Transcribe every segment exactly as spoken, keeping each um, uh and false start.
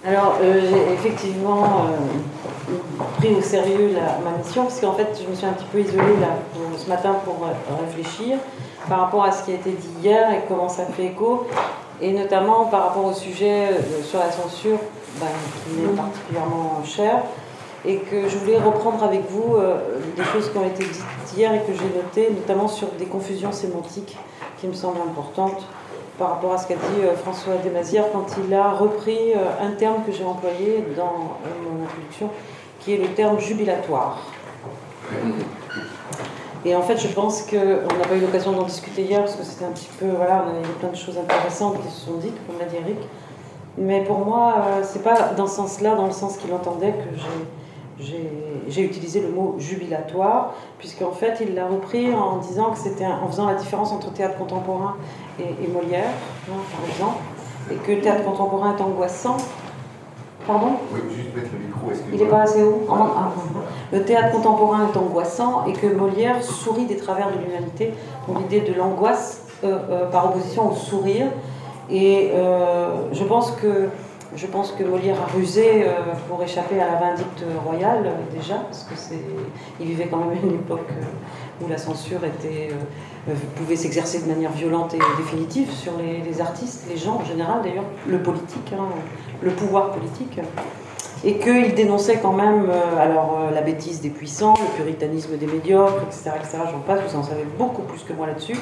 Alors, euh, j'ai effectivement euh, pris au sérieux la, ma mission, parce qu'en fait, je me suis un petit peu isolée là, pour, ce matin pour euh, réfléchir par rapport à ce qui a été dit hier et comment ça fait écho, et notamment par rapport au sujet euh, sur la censure, ben, qui m'est particulièrement cher, et que je voulais reprendre avec vous euh, des choses qui ont été dites hier et que j'ai notées, notamment sur des confusions sémantiques qui me semblent importantes, par rapport à ce qu'a dit euh, François Desmazières quand il a repris euh, un terme que j'ai employé dans euh, mon introduction, qui est le terme jubilatoire. Et en fait, je pense qu'on n'a pas eu l'occasion d'en discuter hier, parce que c'était un petit peu, voilà, on avait plein de choses intéressantes qui se sont dites, comme l'a dit Eric. Mais pour moi, euh, c'est pas dans ce sens-là, dans le sens qu'il entendait, que j'ai... j'ai utilisé le mot jubilatoire, puisqu'en fait, il l'a repris en disant que c'était en faisant la différence entre théâtre contemporain et, et Molière, hein, par exemple, et que le théâtre contemporain est angoissant. Pardon ? Oui, juste mettre le micro, est-ce que... Il n'est pas assez haut. Ah, le théâtre contemporain est angoissant et que Molière sourit des travers de l'humanité, donc l'idée de l'angoisse euh, euh, par opposition au sourire. Et euh, je pense que Je pense que Molière a rusé euh, pour échapper à la vindicte royale, euh, déjà, parce que c'est, il vivait quand même à une époque euh, où la censure était, euh, pouvait s'exercer de manière violente et définitive sur les, les artistes, les gens en général, d'ailleurs, le politique, hein, le pouvoir politique, et qu'il dénonçait quand même euh, alors, euh, la bêtise des puissants, le puritanisme des médiocres, et cetera, et cetera. J'en passe, vous en savez beaucoup plus que moi là-dessus.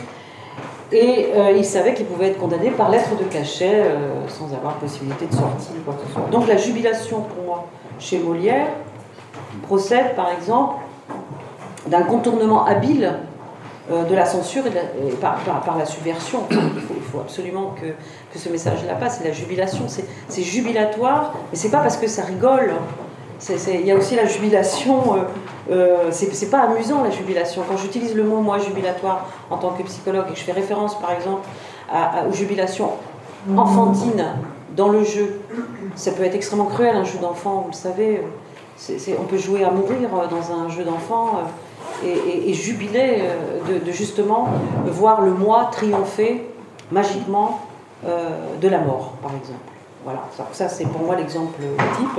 Et euh, il savait qu'il pouvait être condamné par lettre de cachet euh, sans avoir possibilité de sortie ou quoi que ce soit. Donc la jubilation, pour moi, chez Molière, procède par exemple d'un contournement habile euh, de la censure et, de la, et par, par, par la subversion. Il faut, il faut absolument que, que ce message-là passe. C'est la jubilation, c'est, c'est jubilatoire, mais c'est pas parce que ça rigole. C'est, c'est, il y a aussi la jubilation, euh, euh, c'est, c'est pas amusant la jubilation. Quand j'utilise le mot moi jubilatoire en tant que psychologue et que je fais référence par exemple à, à, aux jubilations enfantines dans le jeu, ça peut être extrêmement cruel un jeu d'enfant, vous le savez. C'est, c'est, on peut jouer à mourir dans un jeu d'enfant euh, et, et, et jubiler euh, de, de justement voir le moi triompher magiquement euh, de la mort, par exemple. Voilà, ça, ça c'est pour moi l'exemple type.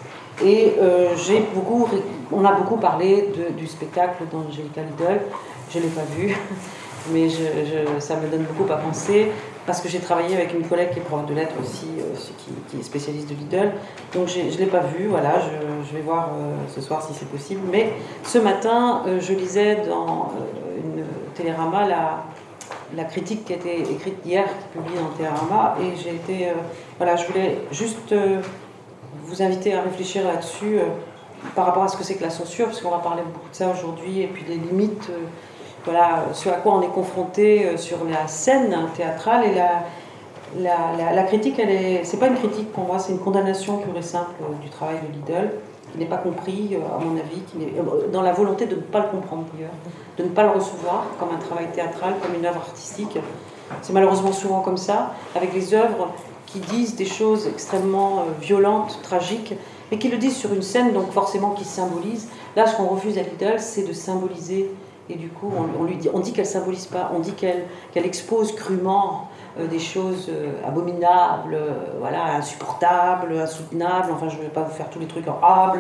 Et euh, j'ai beaucoup, on a beaucoup parlé de, du spectacle d'Angelica Lidl. Je ne l'ai pas vu, mais je, je, ça me donne beaucoup à penser, parce que j'ai travaillé avec une collègue qui est prof de lettres aussi, euh, qui, qui est spécialiste de Lidl. Donc j'ai, je ne l'ai pas vu, voilà, je, je vais voir euh, ce soir si c'est possible. Mais ce matin, euh, je lisais dans euh, une Télérama la, la critique qui a été écrite hier, qui est publiée dans Télérama, et j'ai été, euh, voilà, je voulais juste... Euh, vous inviter à réfléchir là-dessus euh, par rapport à ce que c'est que la censure, parce qu'on va parler beaucoup de ça aujourd'hui, et puis des limites, euh, voilà, ce à quoi on est confronté euh, sur la scène théâtrale. Et la, la, la, la critique, elle est, c'est pas une critique pour moi, c'est une condamnation pure et simple euh, du travail de Lidl, qui n'est pas compris, euh, à mon avis, qui n'est, euh, dans la volonté de ne pas le comprendre d'ailleurs, de ne pas le recevoir comme un travail théâtral, comme une œuvre artistique. C'est malheureusement souvent comme ça, avec les œuvres qui disent des choses extrêmement euh, violentes, tragiques, mais qui le disent sur une scène, donc forcément qui symbolise. Là, ce qu'on refuse à Lidl, c'est de symboliser, et du coup, on, on lui dit, on dit qu'elle symbolise pas, on dit qu'elle, qu'elle expose crûment euh, des choses euh, abominables, euh, voilà, insupportables, insoutenables, enfin, je ne vais pas vous faire tous les trucs en able,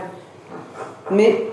mais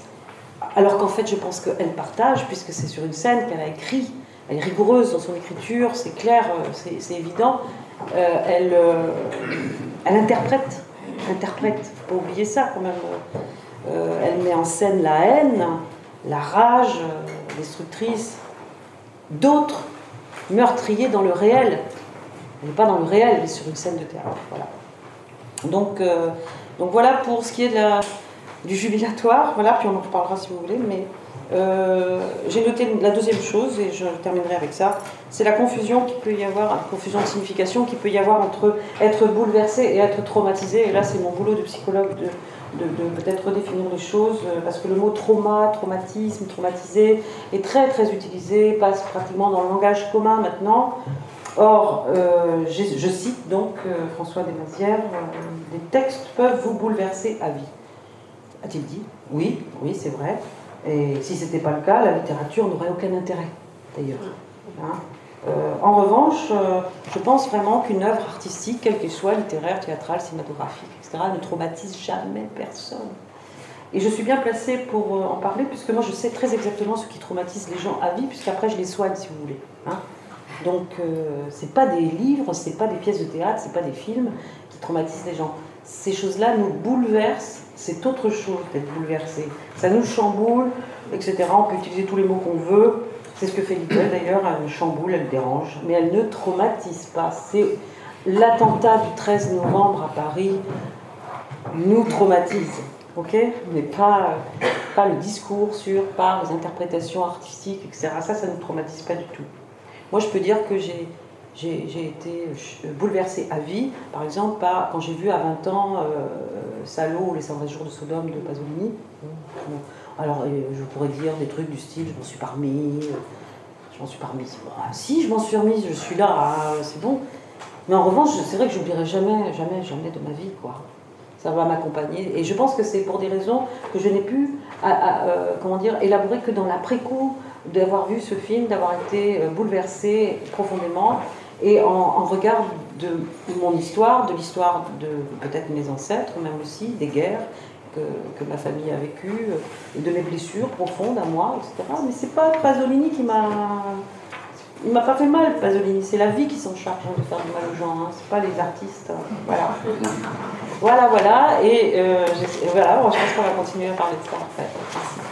alors qu'en fait, je pense qu'elle partage, puisque c'est sur une scène qu'elle a écrit, elle est rigoureuse dans son écriture, c'est clair, c'est, c'est évident. Euh, elle, euh, elle interprète, interprète, faut pas oublier ça quand même. Euh, elle met en scène la haine, la rage euh, destructrice d'autres meurtriers dans le réel. Elle n'est pas dans le réel, elle est sur une scène de théâtre. Voilà. Donc, euh, donc voilà pour ce qui est de la, du jubilatoire. Voilà, puis on en reparlera si vous voulez, mais. Euh, j'ai noté la deuxième chose, et je terminerai avec ça, c'est la confusion qu'il peut y avoir, la confusion de signification qu'il peut y avoir entre être bouleversé et être traumatisé. Et là, c'est mon boulot de psychologue de, de, de peut-être redéfinir les choses, parce que le mot trauma, traumatisme, traumatisé est très très utilisé, passe pratiquement dans le langage commun maintenant. Or, euh, je cite donc euh, François Desmazières, euh, des textes peuvent vous bouleverser à vie. A-t-il dit ? Oui, oui, c'est vrai. Et si ce n'était pas le cas, la littérature n'aurait aucun intérêt, d'ailleurs. Hein ? Euh, en revanche, euh, je pense vraiment qu'une œuvre artistique, quelle qu'elle soit, littéraire, théâtrale, cinématographique, et cetera, ne traumatise jamais personne. Et je suis bien placée pour euh, en parler, puisque moi je sais très exactement ce qui traumatise les gens à vie, puisqu'après je les soigne, si vous voulez. Hein. Donc, euh, c'est pas des livres, c'est pas des pièces de théâtre, c'est pas des films qui traumatisent les gens. Ces choses-là nous bouleversent, c'est autre chose d'être bouleversé. Ça nous chamboule, et cetera. On peut utiliser tous les mots qu'on veut. C'est ce que fait Little d'ailleurs, elle chamboule, elle dérange, mais elle ne traumatise pas. C'est l'attentat du treize novembre à Paris nous traumatise, ok ? Mais pas, pas le discours sur, par les interprétations artistiques, et cetera. Ça, ça ne nous traumatise pas du tout. Moi, je peux dire que j'ai, j'ai, j'ai été bouleversée à vie, par exemple, par, quand j'ai vu à vingt ans euh, Salo ou Les cent vingt jours de Sodome de Pasolini. Alors, je pourrais dire des trucs du style, je m'en suis pas remis, je m'en suis pas remise. Bon, si, je m'en suis remise, je suis là, ah, c'est bon. Mais en revanche, c'est vrai que j'oublierai jamais, jamais, jamais de ma vie, quoi. Ça va m'accompagner. Et je pense que c'est pour des raisons que je n'ai pu, à, à, euh, comment dire, élaborer que dans l'après-coup, d'avoir vu ce film, d'avoir été bouleversée profondément, et en, en regard de mon histoire, de l'histoire de peut-être mes ancêtres, même aussi, des guerres, Que, que ma famille a vécu, et de mes blessures profondes à moi, et cetera. Mais c'est pas Pasolini qui m'a... Il m'a pas fait mal, Pasolini. C'est la vie qui s'en charge hein, de faire du mal aux gens. Hein. C'est pas les artistes. Hein. Voilà. Voilà, voilà. Et, euh, et voilà, je pense qu'on va continuer à parler de ça, en fait. Merci.